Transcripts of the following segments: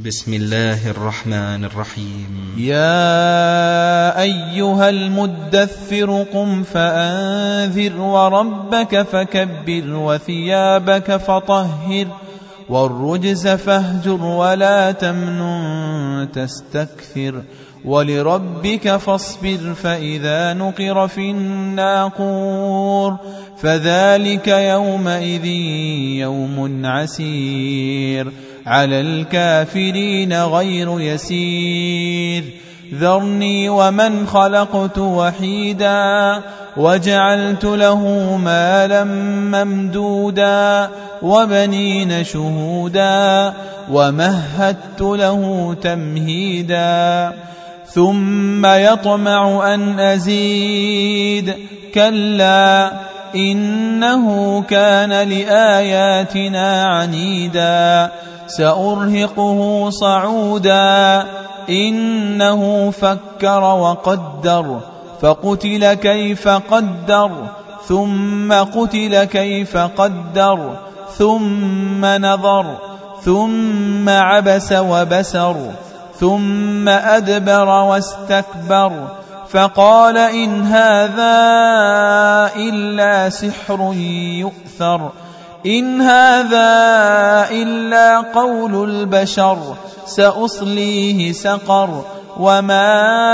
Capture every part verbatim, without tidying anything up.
بسم الله الرحمن الرحيم. يا أيها المدثر قم فأنذر وربك فكبر وثيابك فطهر والرجز فاهجر ولا تمنن تستكثر ولربك فاصبر فإذا نقر في الناقور فذلك يومئذ يوم عسير على الكافرين غير يسير ذرني ومن خلقت وحيدا وجعلت له مالا ممدودا وبنين شهودا ومهدت له تمهيدا ثم يطمع أن أزيد كلا إنه كان لآياتنا عنيدا سأرهقه صعودا إنه فكر وقدر فقتل كيف قدر ثم قتل كيف قدر ثم نظر ثم عبس وبسر ثم أدبر واستكبر فقال إن هذا إلا سحر يؤثر إن هذا إلا قول البشر سأصليه سقر وما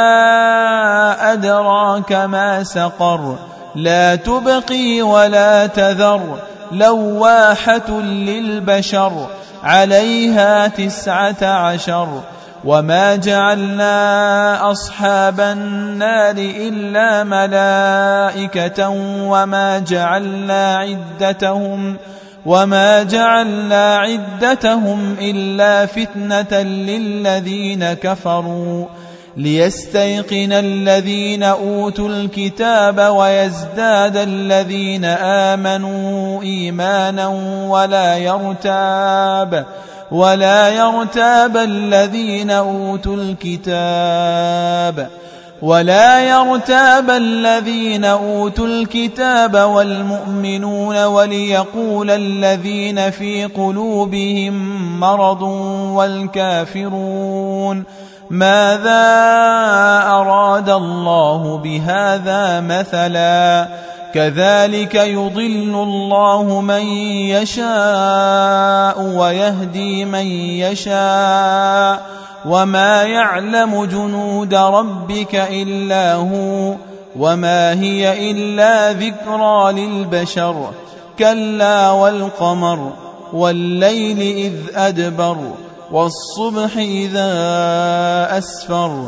أدراك ما سقر لا تبقي ولا تذر لواحة للبشر عليها تسعة عشر وما جعلنا أصحاب النار إلا ملائكة وما جعلنا عدتهم وما جعلنا عدتهم إلا فتنة للذين كفروا ليستيقن الذين أوتوا الكتاب ويزداد الذين آمنوا إيمانا ولا يرتاب ولا يرتاب الذين أوتوا الكتاب ولا يرتاب الذين أوتوا الكتاب والمؤمنون وليقول الذين في قلوبهم مرض والكافرون ماذا أراد الله بهذا مثلا كذلك يضل الله من يشاء ويهدي من يشاء وما يعلم جنود ربك إلا هو وما هي إلا ذكرى للبشر كلا والقمر والليل إذ أدبر والصبح إذا أسفر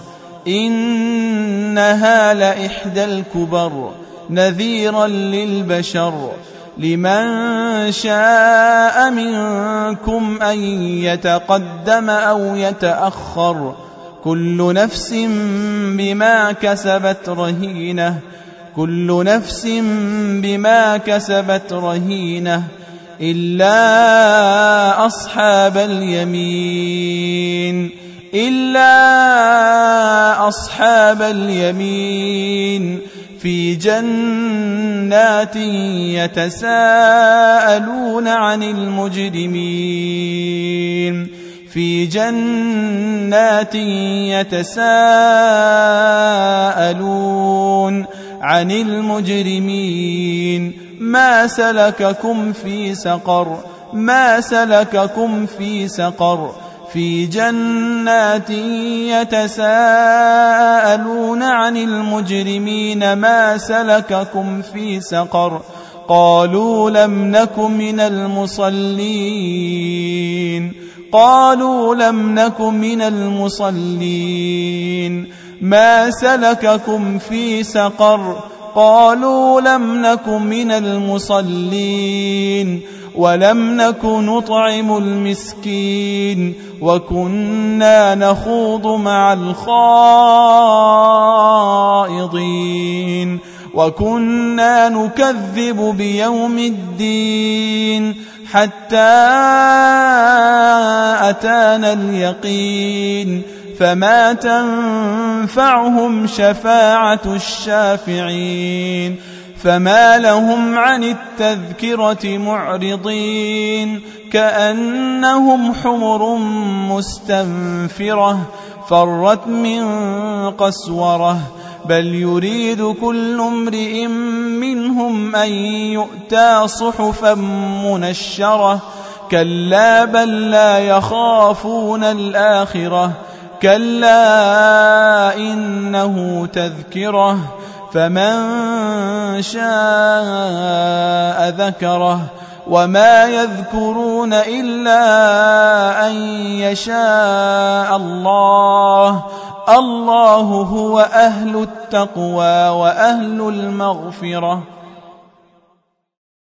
إنها لإحدى الكبر نذيرا للبشر لمن شاء منكم أن يتقدم أو يتأخر كل نفس بما كسبت رهينة كل نفس بما كسبت رهينة إلا أصحاب اليمين إلا أصحاب اليمين في جنات يتساءلون عن المجرمين في جنات يتساءلون عن المجرمين ما سلككم في سقر ما سلككم في سقر في جنات يتساءلون عن المجرمين ما سلككم في سقر قالوا لم نك من المصلين قالوا لم نك من المصلين ما سلككم في سقر قالوا لم نك من المصلين ولم نك نطعم المسكين وكنا نخوض مع الخائضين وكنا نكذب بيوم الدين حتى أتانا اليقين فما تنفعهم شفاعة الشافعين فما لهم عن التذكرة معرضين كأنهم حمر مستنفرة فرت من قسورة بل يريد كل امرئ منهم أن يؤتى صحفا منشرة كلا بل لا يخافون الآخرة كلا إنه تذكرة فمن شاء ذكره وما يذكرون إلا أن يشاء الله الله هو أهل التقوى وأهل المغفرة.